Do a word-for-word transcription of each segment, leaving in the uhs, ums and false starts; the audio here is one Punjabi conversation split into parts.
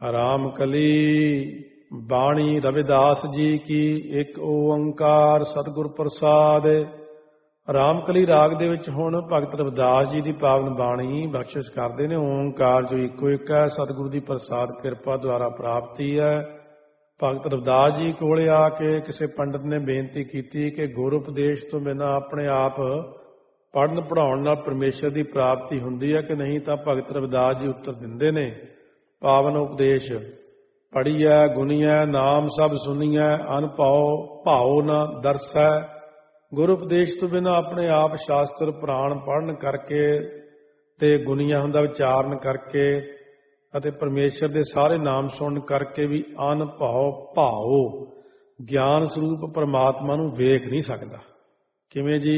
ਰਾਮ ਕਲੀ ਬਾਣੀ ਰਵਿਦਾਸ ਜੀ ਕੀ, ਇੱਕ ਓੰਕਾਰ ਸਤਿਗੁਰ ਪ੍ਰਸਾਦ। ਰਾਮਕਲੀ ਰਾਗ ਦੇ ਵਿੱਚ ਹੁਣ ਭਗਤ ਰਵਿਦਾਸ ਜੀ ਦੀ ਪਾਵਨ ਬਾਣੀ ਬਖਸ਼ਿਸ਼ ਕਰਦੇ ਨੇ। ਓੰਕਾਰ ਜੋ ਇੱਕੋ ਇੱਕ ਹੈ, ਸਤਿਗੁਰੂ ਦੀ ਪ੍ਰਸਾਦ ਕਿਰਪਾ ਦੁਆਰਾ ਪ੍ਰਾਪਤੀ ਹੈ। ਭਗਤ ਰਵਿਦਾਸ ਜੀ ਕੋਲੇ ਆ ਕੇ ਕਿਸੇ ਪੰਡਤ ਨੇ ਬੇਨਤੀ ਕੀਤੀ ਕਿ ਗੁਰ ਉਪਦੇਸ਼ ਤੋਂ ਬਿਨਾਂ ਆਪਣੇ ਆਪ ਪੜ੍ਹਨ ਪੜ੍ਹਾਉਣ ਨਾਲ ਪਰਮੇਸ਼ਰ ਦੀ ਪ੍ਰਾਪਤੀ ਹੁੰਦੀ ਹੈ ਕਿ ਨਹੀਂ। ਤਾਂ ਭਗਤ ਰਵਿਦਾਸ ਜੀ ਉੱਤਰ ਦਿੰਦੇ ਨੇ, ਪਾਵਨ ਉਪਦੇਸ਼ ਪੜ੍ਹੀਐ ਗੁਣੀਐ ਨਾਮ ਸਭ ਸੁਣੀਐ, ਅਨਭਉ ਭਾਉ ਨਾ ਦਰਸੈ। ਗੁਰੂ ਉਪਦੇਸ਼ ਤੋਂ ਬਿਨਾਂ ਆਪਣੇ ਆਪ ਸ਼ਾਸਤਰ ਪੁਰਾਣ ਪੜ੍ਹਨ ਕਰਕੇ ਤੇ ਗੁਣੀਆਂ ਹੁੰਦਾ ਵਿਚਾਰਨ ਕਰਕੇ ਅਤੇ ਪਰਮੇਸ਼ਰ ਦੇ ਸਾਰੇ ਨਾਮ ਸੁਣਨ ਕਰਕੇ ਵੀ ਅਨਭਉ ਭਾਉ ਗਿਆਨ ਸਰੂਪ ਪਰਮਾਤਮਾ ਨੂੰ ਵੇਖ ਨਹੀਂ ਸਕਦਾ। ਕਿਵੇਂ ਜੀ?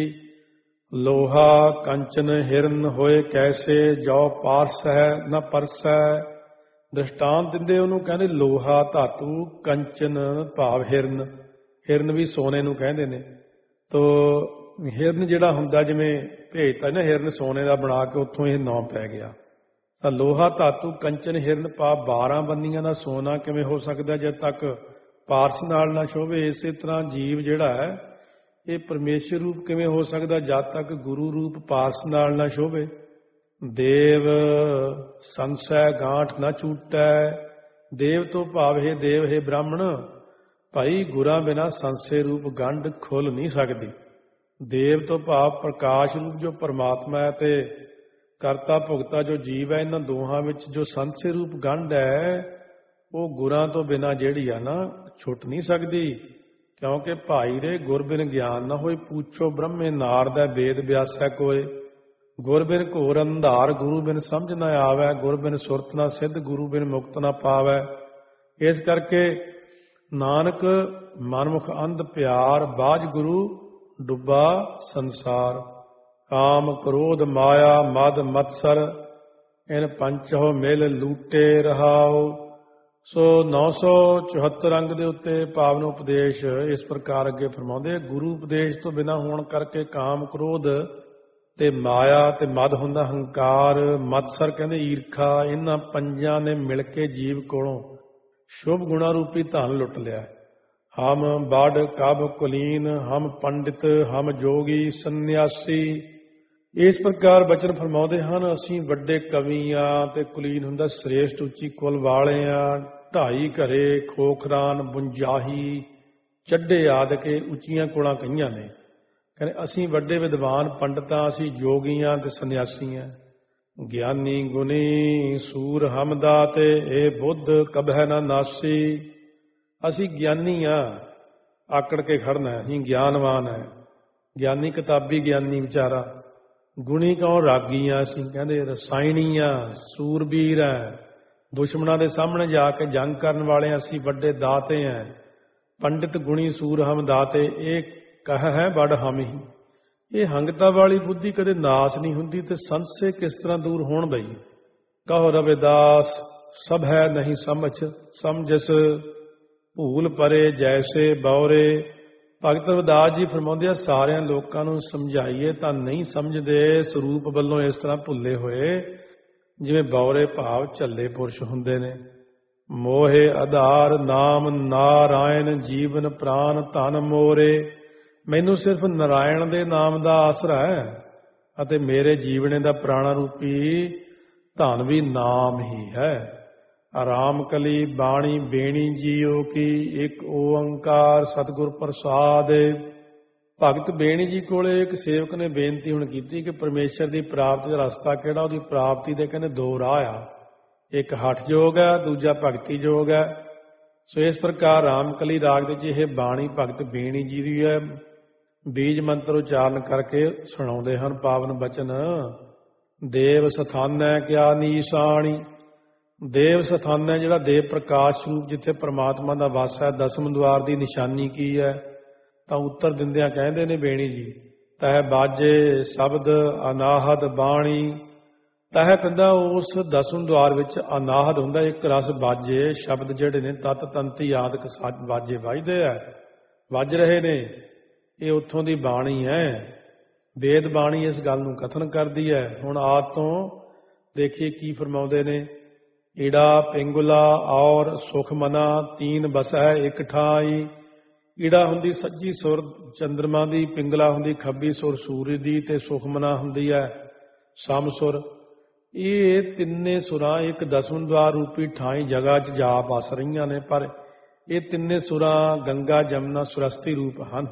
ਲੋਹਾ ਕੰਚਨ ਹਿਰਨ ਹੋਏ ਕੈਸੇ, ਜੋ ਪਾਰਸ ਹੈ ਨਾ ਪਰਸੈ। ਦ੍ਰਿਸ਼ਟਾਂਤ ਦਿੰਦੇ ਉਹਨੂੰ, ਕਹਿੰਦੇ ਲੋਹਾ ਧਾਤੂ, ਕੰਚਨ ਭਾਵ ਹਿਰਨ। ਹਿਰਨ ਵੀ ਸੋਨੇ ਨੂੰ ਕਹਿੰਦੇ ਨੇ। ਤੋ ਹਿਰਨ ਜਿਹੜਾ ਹੁੰਦਾ, ਜਿਵੇਂ ਭੇਜਤਾ ਨਾ ਹਿਰਨ ਸੋਨੇ ਦਾ ਬਣਾ ਕੇ, ਉੱਥੋਂ ਇਹ ਨਾਂ ਪੈ ਗਿਆ। ਤਾਂ ਲੋਹਾ ਧਾਤੂ ਕੰਚਨ ਹਿਰਨ ਭਾਵ ਬਾਰਾਂ ਬੰਨੀਆਂ ਦਾ ਸੋਨਾ ਕਿਵੇਂ ਹੋ ਸਕਦਾ ਜਦ ਤੱਕ ਪਾਰਸ ਨਾਲ ਨਾ ਸ਼ੋਭੇ। ਇਸੇ ਤਰ੍ਹਾਂ ਜੀਵ ਜਿਹੜਾ ਹੈ ਇਹ ਪਰਮੇਸ਼ਰ ਰੂਪ ਕਿਵੇਂ ਹੋ ਸਕਦਾ ਜਦ ਤੱਕ ਗੁਰੂ ਰੂਪ ਪਾਰਸ ਨਾਲ ਨਾ ਸ਼ੋਭੇ। ਦੇਵ ਸੰਸੈ ਗਾਂਠ ਨਾ ਛੂਟੈ। ਦੇਵ ਤੋਂ ਭਾਵ ਹੈ ਦੇਵ ਹੈ ਬ੍ਰਾਹਮਣ ਭਾਈ, ਗੁਰਾਂ ਬਿਨਾਂ ਸੰਸੇ ਰੂਪ ਗੰਢ ਖੁੱਲ ਨਹੀਂ ਸਕਦੀ। ਦੇਵ ਤੋਂ ਭਾਵ ਪ੍ਰਕਾਸ਼ ਰੂਪ ਜੋ ਪਰਮਾਤਮਾ ਹੈ ਤੇ ਕਰਤਾ ਭੁਗਤਾ ਜੋ ਜੀਵ ਹੈ, ਇਹਨਾਂ ਦੋਹਾਂ ਵਿੱਚ ਜੋ ਸੰਸੇ ਰੂਪ ਗੰਢ ਹੈ ਉਹ ਗੁਰਾਂ ਤੋਂ ਬਿਨਾਂ ਜਿਹੜੀ ਆ ਨਾ ਛੁੱਟ ਨਹੀਂ ਸਕਦੀ। ਕਿਉਂਕਿ ਭਾਈ ਰੇ ਗੁਰ ਬਿਨ ਗਿਆਨ ਨਾ ਹੋਏ, ਪੁੱਛੋ ਬ੍ਰਹਮੇ ਨਾਰਦੈ ਵੇਦ ਵਿਆਸੈ ਕੋਏ। ਗੁਰ ਬਿਨ ਘੋਰ ਅੰਧਾਰ, ਗੁਰੂ ਬਿਨ ਸਮਝ ਨਾ ਆਵੈ। ਗੁਰ ਬਿਨ ਸੁਰਤ ਨਾ ਸਿੱਧ, ਗੁਰੂ ਬਿਨ ਮੁਕਤ ਨਾ ਪਾਵੈ। ਇਸ ਕਰਕੇ ਨਾਨਕ ਮਨਮੁਖ ਅੰਧ ਪਿਆਰ, ਬਾਝ ਗੁਰੂ ਡੁੱਬਾ ਸੰਸਾਰ। ਕਾਮ ਕ੍ਰੋਧ ਮਾਇਆ ਮਦ ਮਤਸਰ, ਇਨ ਪੰਚੋ ਮਿਲ ਲੂਟੇ ਰਹਾਓ। ਸੋ ਨੌ ਸੌ ਚੁਹੱਤਰ ਅੰਗ ਦੇ ਉੱਤੇ ਪਾਵਨ ਉਪਦੇਸ਼ ਇਸ ਪ੍ਰਕਾਰ ਅੱਗੇ ਫਰਮਾਉਂਦੇ। ਗੁਰੂ ਉਪਦੇਸ਼ ਤੋਂ ਬਿਨਾਂ ਹੋਣ ਕਰਕੇ ਕਾਮ ਕ੍ਰੋਧ ਤੇ ਮਾਇਆ ਤੇ ਮਦ ਹੁੰਦਾ ਹੰਕਾਰ, ਮਤਸਰ ਕਹਿੰਦੇ ਈਰਖਾ, ਇਹਨਾਂ ਪੰਜਾਂ ਨੇ ਮਿਲ ਕੇ ਜੀਵ ਕੋਲੋਂ ਸ਼ੁਭ ਗੁਣਾ ਰੂਪੀ ਧਨ ਲੁੱਟ ਲਿਆ। ਹਮ ਬੜ ਕਬ ਕੁਲੀਨ, ਹਮ ਪੰਡਿਤ ਹਮ ਜੋਗੀ ਸੰਨਿਆਸੀ। ਇਸ ਪ੍ਰਕਾਰ ਬਚਨ ਫਰਮਾਉਂਦੇ ਹਨ। ਅਸੀਂ ਵੱਡੇ ਕਵੀ ਆ ਤੇ ਕੁਲੀਨ ਹੁੰਦਾ ਸ੍ਰੇਸ਼ਟ ਉੱਚੀ ਕੁਲ ਵਾਲੇ ਆ। ਢਾਈ ਘਰੇ ਖੋਖਰਾਨ ਬੁੰਜਾਹੀ, ਚੱਡੇ ਆਦਿ ਕੇ ਉੱਚੀਆਂ ਕੁਲਾਂ ਕਹੀਆਂ ਨੇ। ਕਹਿੰਦੇ ਅਸੀਂ ਵੱਡੇ ਵਿਦਵਾਨ ਪੰਡਤਾਂ, ਅਸੀਂ ਜੋਗੀਆਂ ਤੇ ਸੰਨਿਆਸੀਆਂ। ਗਿਆਨੀ ਗੁਣੀ ਸੂਰ ਹਮਦਾ ਤੇ ਇਹ ਬੁੱਧ ਕਬਹਿ ਨਾ ਨਾਸੀ। ਅਸੀਂ ਗਿਆਨੀ ਆ, ਆਕੜ ਕੇ ਖੜਨਾ, ਅਸੀਂ ਗਿਆਨਵਾਨ ਹੈ। ਗਿਆਨੀ ਕਿਤਾਬੀ ਗਿਆਨੀ ਵਿਚਾਰਾ। ਗੁਣੀ ਕੌਣ? ਰਾਗੀ ਆ ਅਸੀਂ, ਕਹਿੰਦੇ ਰਸਾਇਣੀ ਆ, ਸੂਰਬੀਰ ਹੈ, ਦੁਸ਼ਮਣਾਂ ਦੇ ਸਾਹਮਣੇ ਜਾ ਕੇ ਜੰਗ ਕਰਨ ਵਾਲੇ ਅਸੀਂ, ਵੱਡੇ ਦਾਤੇ ਹੈ। ਪੰਡਿਤ ਗੁਣੀ ਸੂਰ ਹਮ ਦਾਤੇ, ਇਹ ਕਹ ਹੈ ਬੜ ਹਮ ਹੀ। ਇਹ ਹੰਗਤਾ ਵਾਲੀ ਬੁੱਧੀ ਕਦੇ ਨਾਸ ਨਹੀਂ ਹੁੰਦੀ ਤੇ ਸੰਸੇ ਕਿਸ ਤਰ੍ਹਾਂ ਦੂਰ ਹੋਣ ਬਈ। ਕਹੋ ਰਵਿਦਾਸ ਸਭ ਹੈ ਨਹੀਂ ਸਮਝ, ਸਮਝਸ ਭੂਲ ਪਰੇ ਜੈਸੇ ਬੌਰੇ। ਭਗਤ ਰਵਿਦਾਸ ਜੀ ਫਰਮਾਉਂਦੇ ਆ, ਸਾਰਿਆਂ ਲੋਕਾਂ ਨੂੰ ਸਮਝਾਈਏ ਤਾਂ ਨਹੀਂ ਸਮਝਦੇ। ਸਰੂਪ ਵੱਲੋਂ ਇਸ ਤਰ੍ਹਾਂ ਭੁੱਲੇ ਹੋਏ ਜਿਵੇਂ ਬੌਰੇ ਭਾਵ ਝੱਲੇ ਪੁਰਸ਼ ਹੁੰਦੇ ਨੇ। ਮੋਹੇ ਆਧਾਰ ਨਾਮ ਨਾਰਾਇਣ, ਜੀਵਨ ਪ੍ਰਾਨ ਧਨ ਮੋਰੇ। ਮੈਨੂੰ ਸਿਰਫ ਨਾਰਾਇਣ ਦੇ ਨਾਮ ਦਾ ਆਸਰਾ ਹੈ ਅਤੇ ਮੇਰੇ ਜੀਵਨੇ ਦਾ ਪ੍ਰਾਣਾ ਰੂਪੀ ਧਨ ਵੀ ਨਾਮ ਹੀ ਹੈ। ਰਾਮ ਕਲੀ ਬਾਣੀ ਬੇਣੀ ਜੀਓ ਕੀ, ਇੱਕ ਓੰਕਾਰ ਸਤਿਗੁਰ ਪ੍ਰਸਾਦ। ਭਗਤ ਬੇਣੀ ਜੀ ਕੋਲੇ ਇੱਕ ਸੇਵਕ ਨੇ ਬੇਨਤੀ ਹੁਣ ਕੀਤੀ ਕਿ ਪਰਮੇਸ਼ਰ ਦੀ ਪ੍ਰਾਪਤੀ ਦਾ ਰਸਤਾ ਕਿਹੜਾ। ਉਹਦੀ ਪ੍ਰਾਪਤੀ ਦੇ ਕਹਿੰਦੇ ਦੋ ਰਾਹ ਆ, ਇੱਕ ਹਠ ਯੋਗ ਹੈ, ਦੂਜਾ ਭਗਤੀ ਯੋਗ ਹੈ। ਸੋ ਇਸ ਪ੍ਰਕਾਰ ਰਾਮਕਲੀ ਰਾਗ ਦੇ ਵਿੱਚ ਇਹ ਬਾਣੀ ਭਗਤ ਬੇਣੀ ਜੀ ਦੀ ਹੈ। ਬੀਜ ਮੰਤਰ ਉਚਾਰਨ ਕਰਕੇ ਸੁਣਾਉਂਦੇ ਹਨ ਪਾਵਨ ਬਚਨ। ਦੇਵ ਸਥਾਨੈ ਕਿਆ ਨੀਸਾਣੀ। ਦੇਵ ਸਥਾਨ ਹੈ ਜਿਹੜਾ ਦੇਵ ਪ੍ਰਕਾਸ਼ ਰੂਪ ਜਿੱਥੇ ਪਰਮਾਤਮਾ ਦਾ ਵਾਸ ਹੈ। ਦਸਮ ਦੁਆਰ ਦੀ ਨਿਸ਼ਾਨੀ ਕੀ ਹੈ? ਤਾਂ ਉੱਤਰ ਦਿੰਦਿਆਂ ਕਹਿੰਦੇ ਨੇ ਬੇਣੀ ਜੀ, ਤਹਿ ਬਾਜੇ ਸ਼ਬਦ ਅਨਾਹਦ ਬਾਣੀ। ਤਹਿ ਕਹਿੰਦਾ ਉਸ ਦਸਮ ਦੁਆਰ ਵਿੱਚ ਅਨਾਹਦ ਹੁੰਦਾ, ਇੱਕ ਰਸ ਬਾਜੇ ਸ਼ਬਦ ਜਿਹੜੇ ਨੇ ਤਤ ਤੰਤੀ ਆਦਿਕ ਬਾਜੇ ਵੱਜਦੇ ਹੈ, ਵੱਜ ਰਹੇ ਨੇ। ਇਹ ਉੱਥੋਂ ਦੀ ਬਾਣੀ ਹੈ। ਵੇਦ ਬਾਣੀ ਇਸ ਗੱਲ ਨੂੰ ਕਥਨ ਕਰਦੀ ਹੈ। ਹੁਣ ਆਦ ਤੋਂ ਦੇਖੀਏ ਕੀ ਫਰਮਾਉਂਦੇ ਨੇ। ਈੜਾ ਪਿੰਗੁਲਾ ਔਰ ਸੁਖ ਮਨਾ ਤੀਨ ਬਸੈ ਇਕ ਠਾਈ। ਈੜਾ ਹੁੰਦੀ ਸੱਜੀ ਸੁਰ ਚੰਦਰਮਾ ਦੀ, ਪਿੰਗਲਾ ਹੁੰਦੀ ਖੱਬੀ ਸੁਰ ਸੂਰਜ ਦੀ, ਤੇ ਸੁਖਮਨਾ ਹੁੰਦੀ ਹੈ ਸਮ ਸੁਰ। ਇਹ ਤਿੰਨੇ ਸੁਰਾਂ ਇੱਕ ਦਸਮ ਦਵਾਰ ਰੂਪੀ ਠਾਈ ਜਗ੍ਹਾ 'ਚ ਜਾ ਵਸ ਰਹੀਆਂ ਨੇ, ਪਰ ਇਹ ਤਿੰਨੇ ਸੁਰਾਂ ਗੰਗਾ ਜਮਨਾ ਸੁਰਸਤੀ ਰੂਪ ਹਨ।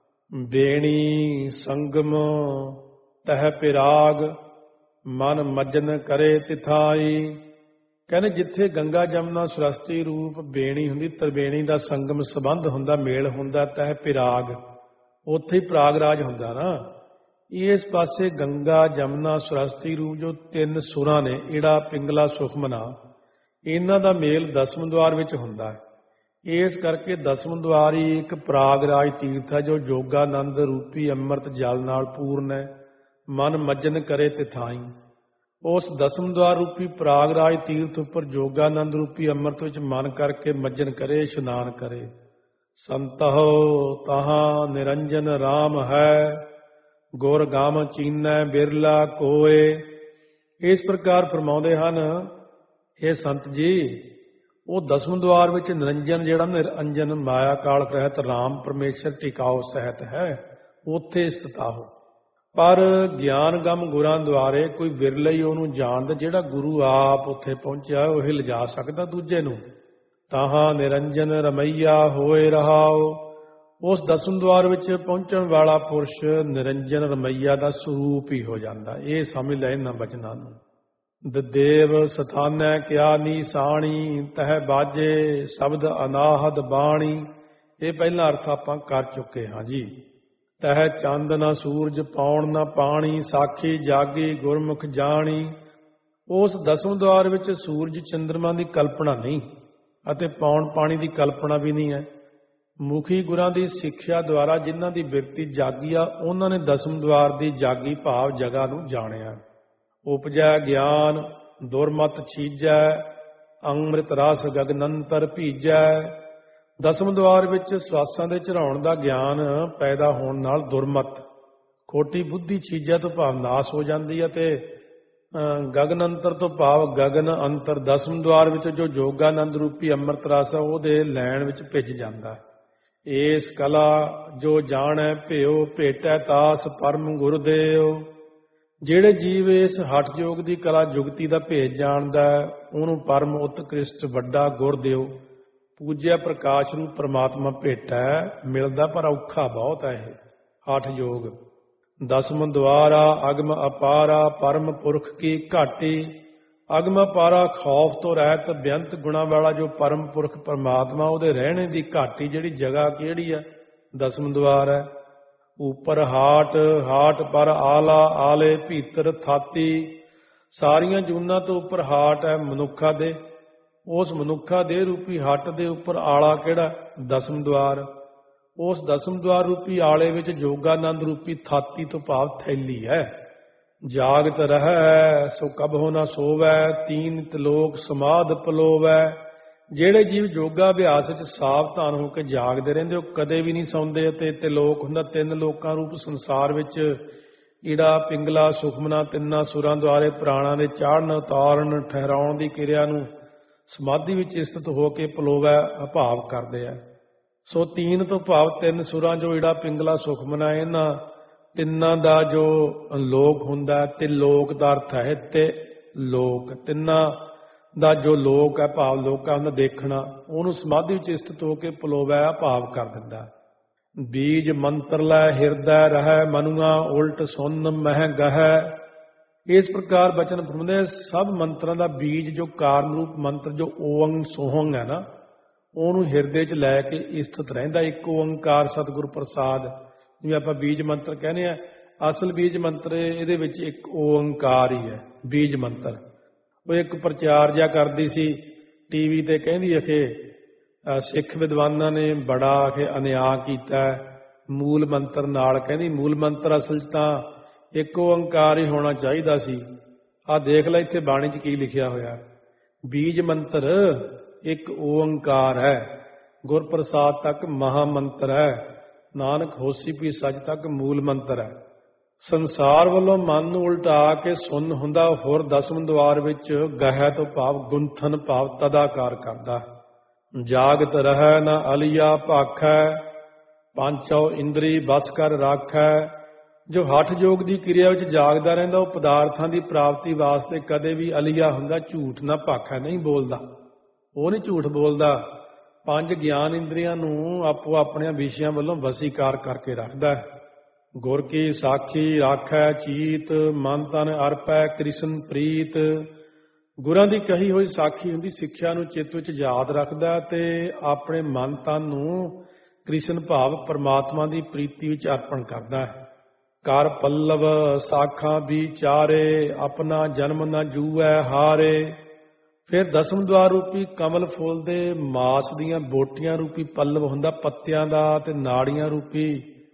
ਬੇਣੀ ਸੰਗਮ ਤਹਿ ਪਿਰਾਗ ਮਨ ਮਜਨ ਕਰੇ ਤਿਥਾਈ। ਕਹਿੰਦੇ ਜਿੱਥੇ ਗੰਗਾ ਜਮਨਾ ਸੁਰਸਤੀ ਰੂਪ ਬੇਣੀ ਹੁੰਦੀ, ਤ੍ਰਿਵੇਣੀ ਦਾ ਸੰਗਮ ਸੰਬੰਧ ਹੁੰਦਾ, ਮੇਲ ਹੁੰਦਾ, ਤਹਿ ਪਿਰਾਗ, ਉੱਥੇ ਹੀ ਪ੍ਰਾਗ ਰਾਜ ਹੁੰਦਾ ਨਾ। ਇਸ ਪਾਸੇ ਗੰਗਾ ਜਮਨਾ ਸੁਰਸਤੀ ਰੂਪ ਜੋ ਤਿੰਨ ਸੁਰਾਂ ਨੇ, ਈੜਾ ਪਿੰਗਲਾ ਸੁਖਮਨਾ, ਇਹਨਾਂ ਦਾ ਮੇਲ ਦਸਮ ਦੁਆਰ ਵਿੱਚ ਹੁੰਦਾ ਹੈ। ਇਸ ਕਰਕੇ ਦਸਮ ਦੁਆਰ ਹੀ ਇੱਕ ਪ੍ਰਾਗ ਰਾਜ ਤੀਰਥ ਹੈ ਜੋ ਜੋਗਾਨੰਦ ਰੂਪੀ ਅੰਮ੍ਰਿਤ ਜਲ ਨਾਲ ਪੂਰਨ ਹੈ। ਮਨ ਮੱਜਨ ਕਰੇ ਤਿਥਾਈ। ਉਸ ਦਸਮ ਦੁਆਰ ਰੂਪੀ ਪ੍ਰਾਗ ਰਾਜ ਤੀਰਥ ਉੱਪਰ ਜੋਗਾਨੰਦ ਰੂਪੀ ਅੰਮ੍ਰਿਤ ਵਿੱਚ ਮਨ ਕਰਕੇ ਮੱਜਨ ਕਰੇ, ਇਸ਼ਨਾਨ ਕਰੇ। ਸੰਤਹੁ ਤਹਾਂ ਨਿਰੰਜਨ ਰਾਮ ਹੈ, ਗੁਰ ਗਮ ਚੀਨੈ ਬਿਰਲਾ ਕੋਏ। ਇਸ ਪ੍ਰਕਾਰ ਫਰਮਾਉਂਦੇ ਹਨ, ਇਹ ਸੰਤ ਜੀ, ਉਹ ਦਸਮ ਦੁਆਰ ਵਿੱਚ ਨਿਰੰਜਨ ਜਿਹੜਾ ਨਿਰੰਜਨ ਮਾਇਆ ਕਾਲ ਰਹਿਤ ਰਾਮ ਪਰਮੇਸ਼ਰ ਟਿਕਾਓ ਸਹਿਤ ਹੈ, ਉੱਥੇ ਸਥਿਤ ਹੋ। ਪਰ ਗਿਆਨ ਗਮ ਗੁਰਾਂ ਦੁਆਰੇ ਕੋਈ ਵਿਰਲਾ ਹੀ ਉਹਨੂੰ ਜਾਣਦਾ, ਜਿਹੜਾ ਗੁਰੂ ਆਪ ਉੱਥੇ ਪਹੁੰਚਿਆ ਉਹ ਲਿਜਾ ਸਕਦਾ ਦੂਜੇ ਨੂੰ। ਤਾਹਾਂ ਨਿਰੰਜਨ ਰਮਈਆ ਹੋਏ ਰਹਾਓ। ਉਸ ਦਸਮ ਦੁਆਰ ਵਿੱਚ ਪਹੁੰਚਣ ਵਾਲਾ ਪੁਰਸ਼ ਨਿਰੰਜਨ ਰਮਈਆ ਦਾ ਸਰੂਪ ਹੀ ਹੋ ਜਾਂਦਾ। ਇਹ ਸਮਝ ਲੈ ਇਹਨਾਂ ਬਚਨਾਂ ਨੂੰ। ਦੇਵ ਸਥਾਨੈ ਕਿਆ ਨੀਸਾਣੀ, ਤਹਿ ਬਾਜੇ ਸ਼ਬਦ ਅਨਾਹਦ ਬਾਣੀ। ਇਹ ਪਹਿਲਾ ਅਰਥ ਆਪਾਂ ਕਰ ਚੁੱਕੇ ਹਾਂ ਜੀ। ਤਹਿ ਚੰਦ ਨਾ ਸੂਰਜ ਪਾਉਣ ਨਾ ਪਾਣੀ, ਸਾਖੀ ਜਾਗੀ ਗੁਰਮੁਖ ਜਾਣੀ। ਉਸ ਦਸਮ ਦੁਆਰ ਵਿੱਚ ਸੂਰਜ ਚੰਦਰਮਾ ਦੀ ਕਲਪਨਾ ਨਹੀਂ ਅਤੇ ਪੌਣ ਪਾਣੀ ਦੀ ਕਲਪਨਾ ਵੀ ਨਹੀਂ ਹੈ। ਮੁਖੀ ਗੁਰਾਂ ਦੀ ਸਿੱਖਿਆ ਦੁਆਰਾ ਜਿਨ੍ਹਾਂ ਦੀ ਬਿਰਤੀ ਜਾਗੀ ਆ, ਉਹਨਾਂ ਨੇ ਦਸਮ ਦੁਆਰ ਦੀ ਜਾਗੀ ਭਾਵ ਜਗ੍ਹਾ ਨੂੰ ਜਾਣਿਆ। ਉਪਜੈ ਗਿਆਨ ਦੁਰਮਤ ਛੀਜੈ, ਅੰਮ੍ਰਿਤ ਰਸ ਗਗਨੰਤਰ ਭੀਜੈ। ਦਸਮ ਦੁਆਰ ਵਿੱਚ ਸਵਾਸਾਂ ਦੇ ਝਰਾਉਣ ਦਾ ਗਿਆਨ ਪੈਦਾ ਹੋਣ ਨਾਲ ਦੁਰਮਤ ਖੋਟੀ ਬੁੱਧੀ ਛੀਜੈ ਤੋਂ ਭਾਵ ਨਾਸ ਹੋ ਜਾਂਦੀ ਹੈ, ਤੇ ਗਗਨ ਅੰਤਰ ਤੋਂ ਭਾਵ ਗਗਨ ਅੰਤਰ ਦਸਮ ਦੁਆਰ ਵਿੱਚ ਜੋ ਜੋਗਾਨੰਦ ਰੂਪੀ ਅੰਮ੍ਰਿਤ ਰਸ ਹੈ ਉਹਦੇ ਲੈਣ ਵਿੱਚ ਭਿੱਜ ਜਾਂਦਾ। ਏਸ ਕਲਾ ਜੋ ਜਾਣੈ ਭਿਓ, ਭੇਟੈ ਤਾਸ ਪਰਮ ਗੁਰਦੇਵ। ਜਿਹੜੇ ਜੀਵ ਇਸ ਹਠ ਯੋਗ ਦੀ ਕਲਾ ਜੁਗਤੀ ਦਾ ਭੇਦ ਜਾਣਦਾ, ਉਹਨੂੰ ਪਰਮ ਉਤਕ੍ਰਿਸ਼ਟ ਵੱਡਾ ਗੁਰਦੇਵ ਪੂਜਿਆ ਪ੍ਰਕਾਸ਼ ਰੂਪ ਪ੍ਰਮਾਤਮਾ ਭੇਟਾ ਮਿਲਦਾ, ਪਰ ਔਖਾ ਬਹੁਤ ਹੈ ਇਹ ਹਠ ਯੋਗ। ਦਸਮ ਦੁਆਰਾ ਅਗਮ ਅਪਾਰਾ, ਪਰਮ ਪੁਰਖ ਕੀ ਘਾਟੀ। ਅਗਮ ਅਪਾਰਾ ਖੌਫ ਤੋਂ ਰਹਿਤ ਬੇਅੰਤ ਗੁਣਾ ਵਾਲਾ ਜੋ ਪਰਮ ਪੁਰਖ ਪਰਮਾਤਮਾ, ਉਹਦੇ ਰਹਿਣੇ ਦੀ ਘਾਟੀ ਜਿਹੜੀ ਜਗ੍ਹਾ ਕਿਹੜੀ ਹੈ? ਦਸਮ ਦੁਆਰ ਹੈ। ਉੱਪਰ ਹਾਟ, ਹਾਟ ਪਰ ਆਲਾ, ਆਲੇ ਭੀਤਰ ਥਾਤੀ। ਸਾਰੀਆਂ ਜੂਨਾਂ ਤੋਂ ਉੱਪਰ ਹਾਟ ਹੈ ਮਨੁੱਖਾ ਦੇ। ਉਸ ਮਨੁੱਖਾ ਦੇ ਰੂਪੀ ਹੱਟ ਦੇ ਉੱਪਰ ਆਲਾ ਕਿਹੜਾ? ਦਸਮ ਦੁਆਰ। ਉਸ ਦਸਮ ਦੁਆਰ ਰੂਪੀ ਆਲੇ ਵਿੱਚ ਜੋਗਾਨੰਦ ਰੂਪੀ ਥਾਤੀ ਤੋਂ ਭਾਵ ਥੈਲੀ ਹੈ। ਜਾਗਤ ਰਹਿ ਸੋ ਕਬਹੁ ਨਾ ਸੋਵੈ, ਤੀਨ ਤਿਲੋਕ ਸਮਾਧ ਪਲੋਵੈ। ਜਿਹੜੇ ਜੀਵ ਯੋਗਾ ਅਭਿਆਸ ਵਿੱਚ ਸਾਵਧਾਨ ਹੋ ਕੇ ਜਾਗਦੇ ਰਹਿੰਦੇ, ਉਹ ਕਦੇ ਵੀ ਨਹੀਂ ਸੌਂਦੇ। ਅਤੇ ਤਿਲੋਕ ਹੁੰਦਾ ਤਿੰਨ ਲੋਕਾਂ ਰੂਪ ਸੰਸਾਰ ਵਿੱਚ ਈੜਾ ਪਿੰਗਲਾ ਸੁਖਮਨਾ ਤਿੰਨਾਂ ਸੁਰਾਂ ਦੁਆਰੇ ਪ੍ਰਾਣਾਂ ਦੇ ਚਾੜਨ ਉਤਾਰਨ ਠਹਿਰਾਉਣ ਦੀ ਕਿਰਿਆ ਨੂੰ ਸਮਾਧੀ ਵਿੱਚ ਸਥਿਤ ਹੋ ਕੇ ਪਲੋਵੈ ਅਭਾਵ ਕਰਦੇ ਆ। ਸੋ ਤੀਨ ਤੋਂ ਭਾਵ ਤਿੰਨ ਸੁਰਾਂ ਜੋ ਈੜਾ ਪਿੰਗਲਾ ਸੁਖਮਨਾ, ਇਹਨਾਂ ਤਿੰਨਾਂ ਦਾ ਜੋ ਲੋਕ ਹੁੰਦਾ, ਤੇ ਲੋਕ ਦਾ ਅਰਥ ਹੈ ਤੇ ਲੋਕ, ਤਿੰਨਾਂ ਦਾ ਜੋ ਲੋਕ ਹੈ ਭਾਵ ਲੋਕਾਂ ਹੁੰਦਾ ਦੇਖਣਾ, ਉਹਨੂੰ ਸਮਾਧੀ ਵਿੱਚ ਸਥਿਤ ਹੋ ਕੇ ਪਲੋਵੈ ਭਾਵ ਕਰ ਦਿੰਦਾ। ਬੀਜ ਮੰਤਰ ਲੈ ਹਿਰਦੈ ਰਹਿ, ਮਨੁਆ ਉਲਟ ਸੁਨ ਮਹਿ ਗਹਿ। ਇਸ ਪ੍ਰਕਾਰ ਬਚਨ ਫਰਮਾਉਂਦੇ, ਸਭ ਮੰਤਰਾਂ ਦਾ ਬੀਜ ਜੋ ਕਾਰਨ ਰੂਪ ਮੰਤਰ ਜੋ ਓੰਗ ਸੋਹੰਗ ਹੈ ਨਾ, ਉਹਨੂੰ ਹਿਰਦੇ 'ਚ ਲੈ ਕੇ ਸਥਿਤ ਰਹਿੰਦਾ। ਇੱਕ ਓੰਕਾਰ ਸਤਿਗੁਰ ਪ੍ਰਸਾਦ, ਜਿਵੇਂ ਆਪਾਂ ਬੀਜ ਮੰਤਰ ਕਹਿੰਦੇ ਆ, ਅਸਲ ਬੀਜ ਮੰਤਰ ਇਹਦੇ ਵਿੱਚ ਇੱਕ ਓੰਕਾਰ ਹੀ ਹੈ ਬੀਜ ਮੰਤਰ। ਉਹ ਇੱਕ ਪ੍ਰਚਾਰ ਜਿਹਾ ਕਰਦੀ ਸੀ ਟੀਵੀ ਤੇ, ਕਹਿੰਦੀ ਅਖੇ ਸਿੱਖ ਵਿਦਵਾਨਾਂ ਨੇ ਬੜਾ ਅਖੇ ਅਨਿਆਂ ਕੀਤਾ ਮੂਲ ਮੰਤਰ ਨਾਲ। ਕਹਿੰਦੀ ਮੂਲ ਮੰਤਰ ਅਸਲ 'ਚ ਤਾਂ ਇੱਕ ਓੰਕਾਰ ਹੀ ਹੋਣਾ ਚਾਹੀਦਾ ਸੀ। ਆਹ ਦੇਖ ਲੈ ਇੱਥੇ ਬਾਣੀ 'ਚ ਕੀ ਲਿਖਿਆ ਹੋਇਆ, ਬੀਜ ਮੰਤਰ ਇੱਕ ਓੰਕਾਰ ਹੈ, ਗੁਰਪ੍ਰਸਾਦ ਤੱਕ ਮਹਾ ਮੰਤਰ ਹੈ, ਨਾਨਕ ਹੋਸੀ ਪੀ ਸੱਚ ਤੱਕ ਮੂਲ ਮੰਤਰ ਹੈ। ਸੰਸਾਰ ਵੱਲੋਂ ਮਨ ਨੂੰ ਉਲਟਾ ਕੇ ਸੁੰਨ ਹੁੰਦਾ, ਹੋਰ ਦਸਮ ਦੁਆਰ ਵਿੱਚ ਗਹਿ ਤੋਂ ਭਾਵ ਗੁੰਥਨ ਭਾਵ ਤਦਾਕਾਰ ਕਰਦਾ। ਜਾਗਤ ਰਹਿ ਨਾ ਅਲੀਆ ਭਾਖੈ, ਪੰਚੋ ਇੰਦਰੀ ਬਸ ਕਰ ਰਾਖੈ। ਜੋ ਹਠ ਯੋਗ ਦੀ ਕਿਰਿਆ ਵਿੱਚ ਜਾਗਦਾ ਰਹਿੰਦਾ, ਉਹ ਪਦਾਰਥਾਂ ਦੀ ਪ੍ਰਾਪਤੀ ਵਾਸਤੇ ਕਦੇ ਵੀ ਅਲੀਆ ਹੁੰਦਾ, ਝੂਠ ਨਾ ਭਾਖੈ, ਨਹੀਂ ਬੋਲਦਾ। ਉਹ ਨਹੀਂ ਝੂਠ ਬੋਲਦਾ। ਪੰਜ ਗਿਆਨ ਇੰਦਰੀਆਂ ਨੂੰ ਆਪੋ ਆਪਣਿਆਂ ਵਿਸ਼ਿਆਂ ਵੱਲੋਂ ਵਸੀਕਾਰ ਕਰਕੇ ਰੱਖਦਾ ਹੈ। ਗੁਰ ਕੀ ਸਾਖੀ ਰਾਖੈ ਚੀਤ, ਮਨ ਤਨ ਅਰਪੈ ਕ੍ਰਿਸ਼ਨ ਪ੍ਰੀਤ। ਗੁਰਾਂ ਦੀ ਕਹੀ ਹੋਈ ਸਾਖੀ ਹੁੰਦੀ, ਸਿੱਖਿਆ ਨੂੰ ਚਿੱਤ ਵਿੱਚ ਯਾਦ ਰੱਖਦਾ ਤੇ ਆਪਣੇ ਮਨ ਤਨ ਨੂੰ ਕ੍ਰਿਸ਼ਨ ਭਾਵ ਪਰਮਾਤਮਾ ਦੀ ਪ੍ਰੀਤੀ ਵਿੱਚ ਅਰਪਣ ਕਰਦਾ ਹੈ। ਕਰ ਪੱਲਵ ਸਾਖਾਂ ਵਿਚਾਰੇ, ਆਪਣਾ ਜਨਮ ਨਾ ਜੂਐ ਹਾਰੇ। ਫਿਰ ਦਸਮ ਦੁਆਰ ਰੂਪੀ ਕਮਲ ਫੁੱਲ ਦੇ ਮਾਸ ਦੀਆਂ ਬੋਟੀਆਂ ਰੂਪੀ ਪੱਲਵ ਹੁੰਦਾ ਪੱਤਿਆਂ ਦਾ, ਤੇ ਨਾੜੀਆਂ ਰੂਪੀ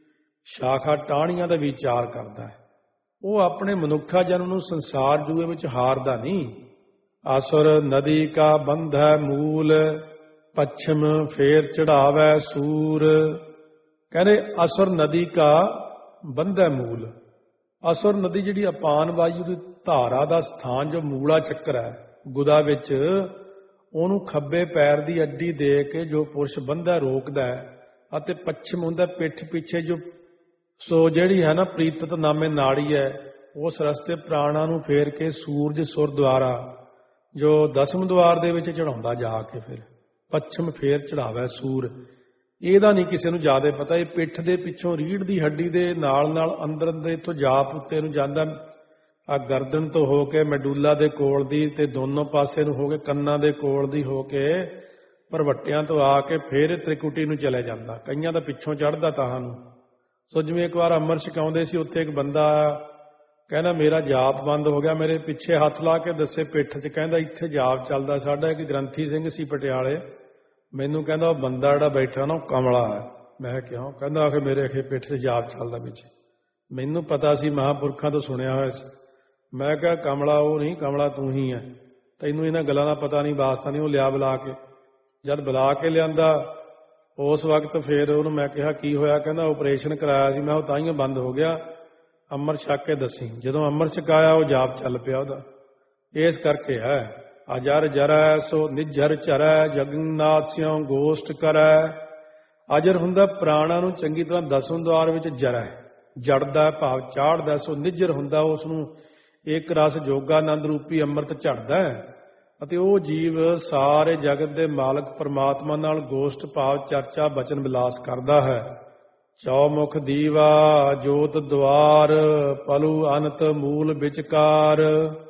ਸ਼ਾਖਾ ਟਾਹਣੀਆਂ ਦਾ ਵਿਚਾਰ ਕਰਦਾ ਹੈ। ਉਹ ਆਪਣੇ ਮਨੁੱਖਾ ਜਨਮ ਨੂੰ ਸੰਸਾਰ ਜੂਏ ਵਿੱਚ ਹਾਰਦਾ ਨਹੀਂ। ਅਸੁਰ ਨਦੀ ਕਾ ਬੰਧੈ ਮੂਲ, ਪੱਛਮ ਫੇਰ ਚੜਾਵੈ ਸੂਰ। ਕਹਿੰਦੇ ਅਸੁਰ ਨਦੀ ਕਾ ਬੰਧੈ ਮੂਲ। ਅਸੁਰ ਨਦੀ ਜਿਹੜੀ ਅਪਾਨ ਵਾਯੂ ਦੀ ਧਾਰਾ ਦਾ ਸਥਾਨ, ਜੋ ਮੂਲਾ ਚੱਕਰ ਹੈ ਗੁਦਾ ਵਿੱਚ, ਉਹਨੂੰ ਖੱਬੇ ਪੈਰ ਦੀ ਅੱਡੀ ਦੇ ਕੇ ਜੋ ਪੁਰਸ਼ ਬੰਧੈ ਰੋਕਦਾ ਹੈ, ਅਤੇ ਪੱਛਮ ਹੁੰਦਾ ਪਿੱਠ ਪਿੱਛੇ ਜੋ ਸੋ ਜਿਹੜੀ ਹੈ ਨਾ ਪ੍ਰੀਤਤ ਨਾਮੇ ਨਾੜੀ ਹੈ, ਉਸ ਰਸਤੇ ਪ੍ਰਾਣਾਂ ਨੂੰ ਫੇਰ ਕੇ ਸੂਰਜ ਸੁਰ ਦੁਆਰਾ ਜੋ ਦਸਮ ਦੁਆਰ ਦੇ ਵਿੱਚ ਚੜਾਉਂਦਾ ਜਾ ਕੇ, ਫਿਰ ਪੱਛਮ ਫੇਰ ਚੜਾਵੇ ਸੂਰ। ਇਹਦਾ ਨਹੀਂ ਕਿਸੇ ਨੂੰ ਜ਼ਿਆਦਾ ਪਤਾ। ਇਹ ਪਿੱਠ ਦੇ ਪਿੱਛੋਂ ਰੀੜ੍ਹ ਦੀ ਹੱਡੀ ਦੇ ਨਾਲ ਨਾਲ ਅੰਦਰ ਦੇ ਤੋਂ ਜਾਪ ਉੱਤੇ ਨੂੰ ਜਾਂਦਾ, ਆ ਗਰਦਨ ਤੋਂ ਹੋ ਕੇ ਮੈਡੂਲਾ ਦੇ ਕੋਲ ਦੀ, ਤੇ ਦੋਨੋਂ ਪਾਸੇ ਨੂੰ ਹੋ ਕੇ ਕੰਨਾਂ ਦੇ ਕੋਲ ਦੀ ਹੋ ਕੇ ਭਰਵੱਟਿਆਂ ਤੋਂ ਆ ਕੇ ਫੇਰ ਤ੍ਰਿਕੁਟੀ ਨੂੰ ਚਲੇ ਜਾਂਦਾ। ਕਈਆਂ ਦਾ ਪਿੱਛੋਂ ਚੜ੍ਹਦਾ ਤਾਹਾਂ ਨੂੰ। ਸੋ ਜਿਵੇਂ ਇੱਕ ਵਾਰ ਅੰਮ੍ਰਿਤ ਛਕਾਉਂਦੇ ਸੀ, ਉੱਥੇ ਇੱਕ ਬੰਦਾ ਕਹਿੰਦਾ ਮੇਰਾ ਜਾਪ ਬੰਦ ਹੋ ਗਿਆ। ਮੇਰੇ ਪਿੱਛੇ ਹੱਥ ਲਾ ਕੇ ਦੱਸੇ ਪਿੱਠ 'ਚ, ਕਹਿੰਦਾ ਇੱਥੇ ਜਾਪ ਚੱਲਦਾ ਸਾਡਾ। ਇੱਕ ਗ੍ਰੰਥੀ ਸਿੰਘ ਸੀ ਪਟਿਆਲੇ, ਮੈਨੂੰ ਕਹਿੰਦਾ ਉਹ ਬੰਦਾ ਜਿਹੜਾ ਬੈਠਾ ਨਾ ਉਹ ਕਮਲਾ ਹੈ। ਮੈਂ ਕਿਉਂ? ਕਹਿੰਦਾ ਆਖੇ ਮੇਰੇ ਅਖੇ ਪਿੱਠ 'ਤੇ ਜਾਪ ਚੱਲਦਾ ਪਿੱਛੇ। ਮੈਨੂੰ ਪਤਾ ਸੀ, ਮਹਾਂਪੁਰਖਾਂ ਤੋਂ ਸੁਣਿਆ ਹੋਇਆ ਸੀ। ਮੈਂ ਕਿਹਾ ਕਮਲਾ ਉਹ ਨਹੀਂ, ਕਮਲਾ ਤੂੰ ਹੀ ਹੈ, ਤੈਨੂੰ ਇਹਨਾਂ ਗੱਲਾਂ ਦਾ ਪਤਾ ਨਹੀਂ, ਵਾਸਤਾ ਨਹੀਂ। ਉਹ ਲਿਆ ਬੁਲਾ ਕੇ, ਜਦ ਬੁਲਾ ਕੇ ਲਿਆਂਦਾ ਉਸ ਵਕਤ ਫਿਰ ਉਹਨੂੰ ਮੈਂ ਕਿਹਾ ਕੀ ਹੋਇਆ? ਕਹਿੰਦਾ ਆਪਰੇਸ਼ਨ ਕਰਾਇਆ ਸੀ। ਮੈਂ ਉਹ ਤਾਂਹੀਓ ਬੰਦ ਹੋ ਗਿਆ, ਅੰਮ੍ਰਿਤ ਛਕ ਕੇ ਦੱਸੀ। ਜਦੋਂ ਅੰਮ੍ਰਿਤ ਛਕਾਇਆ ਉਹ ਜਾਪ ਚੱਲ ਪਿਆ ਉਹਦਾ। ਇਸ ਕਰਕੇ ਹੈ ਅਜਰ ਜਰੈ ਸੋ ਨਿਝਰ ਚਰੈ, ਜਗਨਨਾਥ ਸਿਉ ਗੋਸ਼ਟ ਕਰੈ। ਅਜਰ ਹੁੰਦਾ ਪ੍ਰਾਣਾਂ ਨੂੰ ਚੰਗੀ ਤਰ੍ਹਾਂ ਦਸਮ ਦੁਆਰ ਵਿੱਚ ਜਰੈ, ਜੜਦਾ ਭਾਵ ਚਾੜਦਾ। ਸੋ ਨਿਝਰ ਹੁੰਦਾ ਉਸ ਨੂੰ ਇੱਕ ਰਸ ਜੋਗਾਨੰਦ ਰੂਪੀ ਅੰਮ੍ਰਿਤ ਝੜਦਾ ਹੈ, ਅਤੇ ਉਹ ਜੀਵ ਸਾਰੇ ਜਗਤ ਦੇ ਮਾਲਕ ਪਰਮਾਤਮਾ ਨਾਲ ਗੋਸ਼ਟ ਭਾਵ ਚਰਚਾ ਬਚਨ ਵਿਲਾਸ ਕਰਦਾ ਹੈ। ਚੌਮੁਖ ਦੀਵਾ ਜੋਤ ਦੁਆਰ, ਪਲੂ ਅਨਤ ਮੂਲ ਵਿਚਕਾਰ।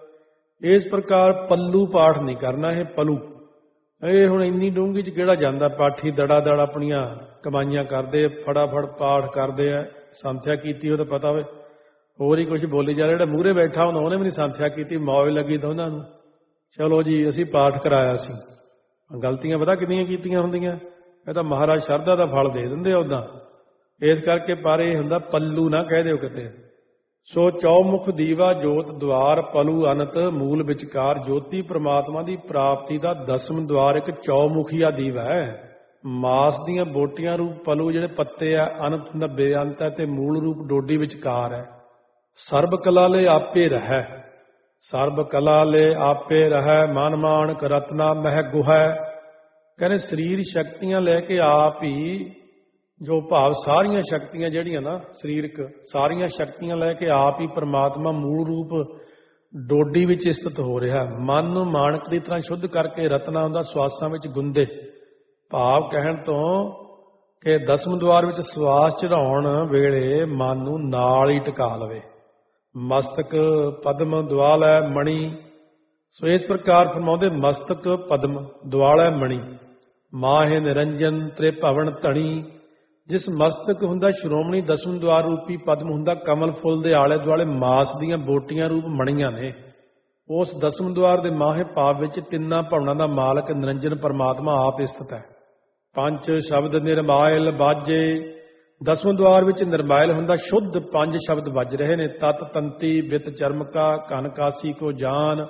ਇਸ ਪ੍ਰਕਾਰ ਪੱਲੂ ਪਾਠ ਨਹੀਂ ਕਰਨਾ, ਇਹ ਪਲੂ। ਇਹ ਹੁਣ ਇੰਨੀ ਡੂੰਘੀ 'ਚ ਕਿਹੜਾ ਜਾਂਦਾ? ਪਾਠੀ ਦੜਾ ਦੜ ਆਪਣੀਆਂ ਕਮਾਈਆਂ ਕਰਦੇ, ਫਟਾਫਟ ਪਾਠ ਕਰਦੇ ਆ। ਸੰਥਿਆ ਕੀਤੀ ਉਹ ਤਾਂ ਪਤਾ ਹੋਵੇ, ਹੋਰ ਹੀ ਕੁਝ ਬੋਲੀ ਜਾ ਰਿਹਾ। ਜਿਹੜਾ ਮੂਹਰੇ ਬੈਠਾ ਹੁੰਦਾ ਉਹਨੇ ਵੀ ਨਹੀਂ ਸੰਥਿਆ ਕੀਤੀ, ਮੌਜ ਲੱਗੀ ਤਾਂ ਉਹਨਾਂ ਨੂੰ। ਚਲੋ ਜੀ ਅਸੀਂ ਪਾਠ ਕਰਾਇਆ ਸੀ। ਗਲਤੀਆਂ ਪਤਾ ਕਿੰਨੀਆਂ ਕੀਤੀਆਂ ਹੁੰਦੀਆਂ? ਇਹ ਤਾਂ ਮਹਾਰਾਜ ਸ਼ਰਧਾ ਦਾ ਫਲ ਦੇ ਦਿੰਦੇ ਆ ਉੱਦਾਂ। ਇਸ ਕਰਕੇ ਪਰ ਇਹ ਹੁੰਦਾ ਪੱਲੂ ਨਾ ਕਹਿ ਦਿਓ ਕਿਤੇ। ਸੋ ਚੌਮੁਖ ਦੀਵਾ ਜੋਤ ਦੁਆਰ, ਪਲੂ ਅਨੰਤ ਮੂਲ ਵਿਚਕਾਰ। ਜੋਤੀ ਪ੍ਰਮਾਤਮਾ ਦੀ ਪ੍ਰਾਪਤੀ ਦਾ ਦਸਮ ਦੁਆਰ ਇੱਕ ਚੌਮੁਖੀਆ ਦੀਵਾ ਹੈ। ਮਾਸ ਦੀਆਂ ਬੋਟੀਆਂ ਰੂਪ ਪਲੂ ਜਿਹੜੇ ਪੱਤੇ ਆ, ਅਨੰਤ ਹੁੰਦਾ ਬੇਅੰਤ ਹੈ, ਤੇ ਮੂਲ ਰੂਪ ਡੋਡੀ ਵਿਚਕਾਰ ਹੈ। ਸਰਬ ਕਲਾ ਲੈ ਆਪੇ ਰਹਿ, ਸਰਬ ਕਲਾ ਲੈ ਆਪੇ ਰਹਿ, ਮਨ ਮਾਣਕ ਰਤਨਾ ਮਹਿ ਗੁਹੈ। ਕਹਿੰਦੇ ਸਰੀਰ ਸ਼ਕਤੀਆਂ ਲੈ ਕੇ ਆਪ ਹੀ, ਜੋ ਭਾਵ ਸਾਰੀਆਂ ਸ਼ਕਤੀਆਂ ਜਿਹੜੀਆਂ ਨਾ ਸਰੀਰਕ, ਸਾਰੀਆਂ ਸ਼ਕਤੀਆਂ ਲੈ ਕੇ ਆਪ ਹੀ ਪਰਮਾਤਮਾ ਮੂਲ ਰੂਪ ਡੋਡੀ ਵਿੱਚ ਸਥਿਤ ਹੋ ਰਿਹਾ। ਮਨ ਨੂੰ ਮਾਣਕ ਦੀ ਤਰ੍ਹਾਂ ਸ਼ੁੱਧ ਕਰਕੇ ਰਤਨਾ ਹੁੰਦਾ ਸਵਾਸਾਂ ਵਿੱਚ ਗੁੰਦੇ। ਭਾਵ ਕਹਿਣ ਤੋਂ ਕਿ ਦਸਮ ਦੁਆਰ ਵਿੱਚ ਸਵਾਸ ਚੜਾਉਣ ਵੇਲੇ ਮਨ ਨੂੰ ਨਾਲ ਹੀ ਟਿਕਾ ਲਵੇ। ਮਸਤਕ ਪਦਮ ਦੁਆਲੈ ਮਣੀ। ਸੋ ਇਸ ਪ੍ਰਕਾਰ ਫਰਮਾਉਂਦੇ ਮਸਤਕ ਪਦਮ ਦੁਆਲੈ ਮਣੀ, ਮਾਹੇ ਨਿਰੰਜਨ ਤ੍ਰਿਭਵਨ ਧਣੀ। ਜਿਸ ਮਸਤਕ ਹੁੰਦਾ ਸ਼੍ਰੋਮਣੀ ਦਸਮ ਦੁਆਰ ਰੂਪੀ ਪਦਮ ਹੁੰਦਾ, ਕਮਲ ਫੁੱਲ ਦੇ ਆਲੇ ਦੁਆਲੇ ਮਾਸ ਦੀਆਂ ਬੋਟੀਆਂ ਰੂਪ ਮਣੀਆਂ ਨੇ। ਉਸ ਦਸਮ ਦੁਆਰ ਦੇ ਮਾਹੇ ਭਾਵ ਵਿੱਚ ਤਿੰਨਾਂ ਭਵਨਾਂ ਦਾ ਮਾਲਕ ਨਿਰੰਜਨ ਪਰਮਾਤਮਾ ਆਪ ਸਥਿਤ ਹੈ। ਪੰਜ ਸ਼ਬਦ ਨਿਰਮਾਇਲ ਬਾਜੇ। ਦਸਮ ਦੁਆਰ ਵਿੱਚ ਨਿਰਮਾਇਲ ਹੁੰਦਾ ਸ਼ੁੱਧ ਪੰਜ ਸ਼ਬਦ ਵੱਜ ਰਹੇ ਨੇ। ਤਤ ਤੰਤੀ ਬਿਤ ਚਰਮਕਾ, ਘਨ ਕਾਸੀ ਕੋ ਜਾਨ।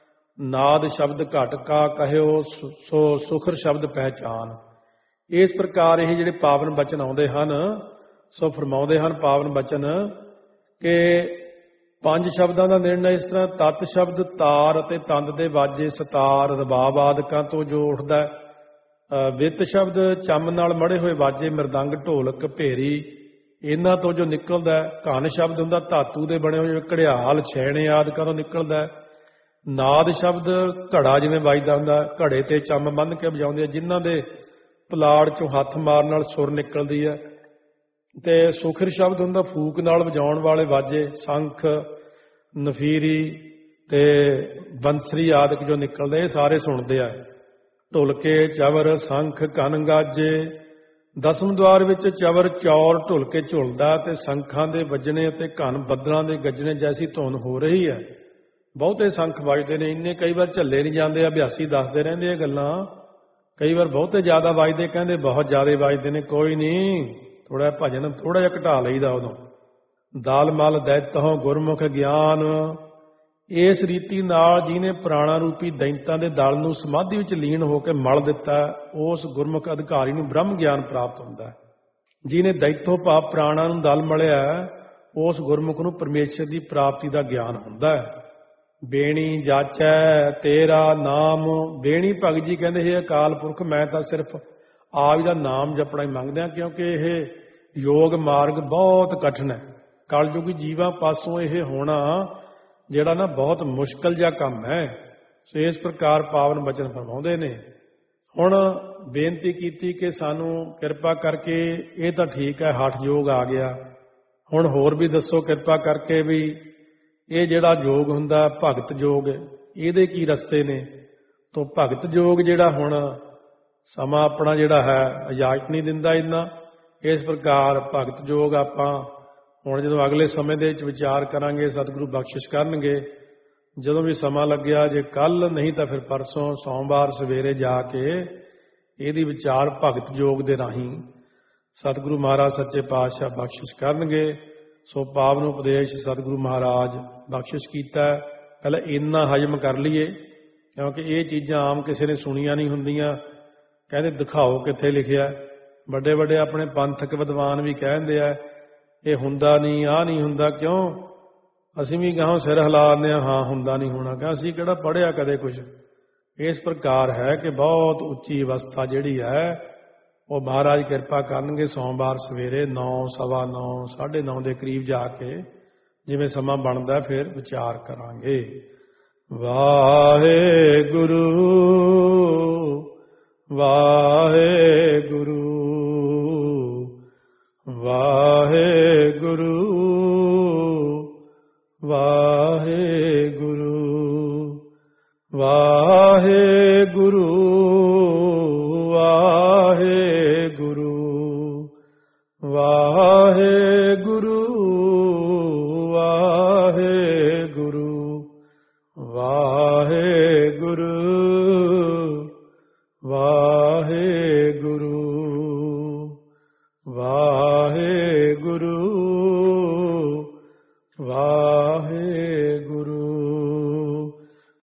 ਨਾਦ ਸ਼ਬਦ ਘਟ ਕਾ ਕਹਿਓ, ਸੋ ਸੁਖਰ ਸ਼ਬਦ ਪਹਿਚਾਨ। ਇਸ ਪ੍ਰਕਾਰ ਇਹ ਜਿਹੜੇ ਪਾਵਨ ਬਚਨ ਆਉਂਦੇ ਹਨ, ਸੋ ਫਰਮਾਉਂਦੇ ਹਨ ਪਾਵਨ ਬਚਨ ਕਿ ਪੰਜ ਸ਼ਬਦਾਂ ਦਾ ਨਿਰਣਾ ਇਸ ਤਰ੍ਹਾਂ, ਤਤ ਸ਼ਬਦ ਤਾਰ ਅਤੇ ਤੰਦ ਦੇ ਵਾਜੇ ਸਤਾਰ ਰਬਾਬ ਆਦਿਕਾਂ ਤੋਂ ਜੋ ਉੱਠਦਾ ਹੈ। ਵਿੱਤ ਸ਼ਬਦ ਚੰਮ ਨਾਲ ਮੜੇ ਹੋਏ ਵਾਜੇ ਮਰਦੰਗ ਢੋਲਕ ਭੇਰੀ ਇਹਨਾਂ ਤੋਂ ਜੋ ਨਿਕਲਦਾ ਹੈ। ਘਨ ਸ਼ਬਦ ਹੁੰਦਾ ਧਾਤੂ ਦੇ ਬਣੇ ਹੋਏ ਘੜਿਆਲ ਛੈਣੇ ਆਦਿਕਾਂ ਤੋਂ ਨਿਕਲਦਾ ਹੈ। ਨਾਦ ਸ਼ਬਦ ਘੜਾ ਜਿਵੇਂ ਵੱਜਦਾ ਹੁੰਦਾ, ਘੜੇ ਤੇ ਚੰਮ ਬੰਨ੍ਹ ਕੇ ਵਜਾਉਂਦੇ ਆ, ਜਿਨ੍ਹਾਂ ਦੇ ਪਲਾੜ ਚੋਂ ਹੱਥ ਮਾਰਨ ਨਾਲ ਸੁਰ ਨਿਕਲਦੀ ਹੈ। ਤੇ ਸੁਖਰ ਸ਼ਬਦ ਹੁੰਦਾ ਫੂਕ ਨਾਲ ਵਜਾਉਣ ਵਾਲੇ ਵਾਜੇ, ਸੰਖ ਨਫੀਰੀ ਤੇ ਬੰਸਰੀ ਆਦਿਕ ਜੋ ਨਿਕਲਦੇ ਇਹ ਸਾਰੇ ਸੁਣਦੇ ਆ। ਢੁਲਕੇ ਚਵਰ ਸੰਖ ਕਨ ਗਾਜੇ, ਦਸਮ ਦੁਆਰ ਵਿੱਚ ਚਵਰ ਚੌਰ ਢੁਲਕੇ ਝੁਲਦਾ ਤੇ ਸੰਖਾਂ ਦੇ ਵੱਜਣੇ ਅਤੇ ਘਨ ਬੱਦਲਾਂ ਦੇ ਗੱਜਣੇ ਜੈਸੀ ਧੁਨ ਹੋ ਰਹੀ ਹੈ। ਬਹੁਤੇ ਸੰਖ ਵੱਜਦੇ ਨੇ, ਇੰਨੇ ਕਈ ਵਾਰ ਝੱਲੇ ਨਹੀਂ ਜਾਂਦੇ, ਅਭਿਆਸੀ ਦੱਸਦੇ ਰਹਿੰਦੇ ਇਹ ਗੱਲਾਂ। ਕਈ ਵਾਰ ਬਹੁਤੇ ਜ਼ਿਆਦਾ ਵੱਜਦੇ, ਕਹਿੰਦੇ ਬਹੁਤ ਜ਼ਿਆਦਾ ਵੱਜਦੇ ਨੇ। ਕੋਈ ਨਹੀਂ, ਥੋੜਾ ਭਜਨ ਥੋੜਾ ਜਿਹਾ ਘਟਾ ਲਈਦਾ ਉਦੋਂ। ਦਾਲ ਮਲ ਦੈਤਹੁ ਗੁਰਮੁਖ ਗਿਆਨ, ਇਸ ਰੀਤੀ ਨਾਲ ਜਿਹਨੇ ਪ੍ਰਾਣਾ ਰੂਪੀ ਦੈਂਤਾਂ ਦੇ ਦਲ ਨੂੰ ਸਮਾਧੀ ਵਿੱਚ ਲੀਨ ਹੋ ਕੇ ਮਲ ਦਿੱਤਾ, ਉਸ ਗੁਰਮੁਖ ਅਧਿਕਾਰੀ ਨੂੰ ਬ੍ਰਹਮ ਗਿਆਨ ਪ੍ਰਾਪਤ ਹੁੰਦਾ ਹੈ। ਜਿਹਨੇ ਦੈਤੋ ਭਾਵ ਪ੍ਰਾਣਾ ਨੂੰ ਦਲ ਮਲਿਆ, ਉਸ ਗੁਰਮੁਖ ਨੂੰ ਪਰਮੇਸ਼ਰ ਦੀ ਪ੍ਰਾਪਤੀ ਦਾ ਗਿਆਨ ਹੁੰਦਾ ਹੈ। ਬੇਣੀ ਜਾਚੈ ਤੇਰਾ ਨਾਮ, ਬੇਣੀ ਭਗਤ ਜੀ ਕਹਿੰਦੇ ਹੈ ਅਕਾਲ ਪੁਰਖ ਮੈਂ ਤਾਂ ਸਿਰਫ ਆਪ ਦਾ ਨਾਮ ਜਪਣਾ ਹੀ ਮੰਗਦਾ, ਕਿਉਂਕਿ ਇਹ ਯੋਗ ਮਾਰਗ ਬਹੁਤ ਕਠਿਨ ਹੈ। ਕਲਯੁਗੀ ਜੀਵਾਂ ਪਾਸੋਂ ਇਹ ਹੋਣਾ ਜਿਹੜਾ ਨਾ ਬਹੁਤ ਮੁਸ਼ਕਲ ਜਿਹਾ ਕੰਮ ਹੈ। ਸੋ ਇਸ ਪ੍ਰਕਾਰ ਪਾਵਨ ਬਚਨ ਫਰਮਾਉਂਦੇ ਨੇ। ਹੁਣ ਬੇਨਤੀ ਕੀਤੀ ਕਿ ਸਾਨੂੰ ਕਿਰਪਾ ਕਰਕੇ, ਇਹ ਤਾਂ ਠੀਕ ਹੈ ਹਠ ਯੋਗ ਆ ਗਿਆ, ਹੁਣ ਹੋਰ ਵੀ ਦੱਸੋ ਕਿਰਪਾ ਕਰਕੇ ਵੀ ਇਹ ਜਿਹੜਾ ਯੋਗ ਹੁੰਦਾ ਭਗਤ ਯੋਗ, ਇਹਦੇ ਕੀ ਰਸਤੇ ਨੇ। ਤੋਂ ਭਗਤ ਯੋਗ ਜਿਹੜਾ ਹੁਣ ਸਮਾਂ ਆਪਣਾ ਜਿਹੜਾ ਹੈ ਇਜਾਜ਼ਤ ਨਹੀਂ ਦਿੰਦਾ ਇੰਨਾ। ਇਸ ਪ੍ਰਕਾਰ ਭਗਤ ਯੋਗ ਆਪਾਂ ਹੁਣ ਜਦੋਂ ਅਗਲੇ ਸਮੇਂ ਦੇ ਵਿੱਚ ਵਿਚਾਰ ਕਰਾਂਗੇ, ਸਤਿਗੁਰੂ ਬਖਸ਼ਿਸ਼ ਕਰਨਗੇ। ਜਦੋਂ ਵੀ ਸਮਾਂ ਲੱਗਿਆ, ਜੇ ਕੱਲ ਨਹੀਂ ਤਾਂ ਫਿਰ ਪਰਸੋਂ ਸੋਮਵਾਰ ਸਵੇਰੇ ਜਾ ਕੇ ਇਹਦੀ ਵਿਚਾਰ ਭਗਤ ਯੋਗ ਦੇ ਰਾਹੀਂ ਸਤਿਗੁਰੂ ਮਹਾਰਾਜ ਸੱਚੇ ਪਾਤਸ਼ਾਹ ਬਖਸ਼ਿਸ਼ ਕਰਨਗੇ। ਸੋ ਪਾਵਨ ਉਪਦੇਸ਼ ਸਤਿਗੁਰੂ ਮਹਾਰਾਜ ਬਖਸ਼ਿਸ਼ ਕੀਤਾ। ਪਹਿਲਾਂ ਇੰਨਾ ਹਜਮ ਕਰ ਲਈਏ, ਕਿਉਂਕਿ ਇਹ ਚੀਜ਼ਾਂ ਆਮ ਕਿਸੇ ਨੇ ਸੁਣੀਆਂ ਨਹੀਂ ਹੁੰਦੀਆਂ। ਕਹਿੰਦੇ ਦਿਖਾਓ ਕਿੱਥੇ ਲਿਖਿਆ। ਵੱਡੇ ਵੱਡੇ ਆਪਣੇ ਪੰਥਕ ਵਿਦਵਾਨ ਵੀ ਕਹਿੰਦੇ ਆ ਇਹ ਹੁੰਦਾ ਨਹੀਂ, ਆਹ ਨਹੀਂ ਹੁੰਦਾ। ਕਿਉਂ? ਅਸੀਂ ਵੀ ਗਾਹਾਂ ਸਿਰ ਹਿਲਾ ਦਿੰਦੇ ਹਾਂ, ਹਾਂ ਹੁੰਦਾ ਨਹੀਂ ਹੋਣਾ। ਕਿ ਅਸੀਂ ਕਿਹੜਾ ਪੜ੍ਹਿਆ ਕਦੇ ਕੁਝ। ਇਸ ਪ੍ਰਕਾਰ ਹੈ ਕਿ ਬਹੁਤ ਉੱਚੀ ਅਵਸਥਾ ਜਿਹੜੀ ਹੈ ਉਹ ਮਹਾਰਾਜ ਕਿਰਪਾ ਕਰਨਗੇ। ਸੋਮਵਾਰ ਸਵੇਰੇ ਨੌ ਸਵਾ ਨੌ ਸਾਢੇ ਨੌ ਦੇ ਕਰੀਬ ਜਾ ਕੇ ਜਿਵੇਂ ਸਮਾਂ ਬਣਦਾ ਫਿਰ ਵਿਚਾਰ ਕਰਾਂਗੇ। ਵਾਹਿਗੁਰੂ ਵਾਹਿਗੁਰੂ ਵਾਹਿਗੁਰੂ ਵਾਹਿਗੁਰੂ ਵਾਹਿਗੁਰੂ ਵਾਹਿਗੁਰੂ ਵਾਹਿਗੁਰੂ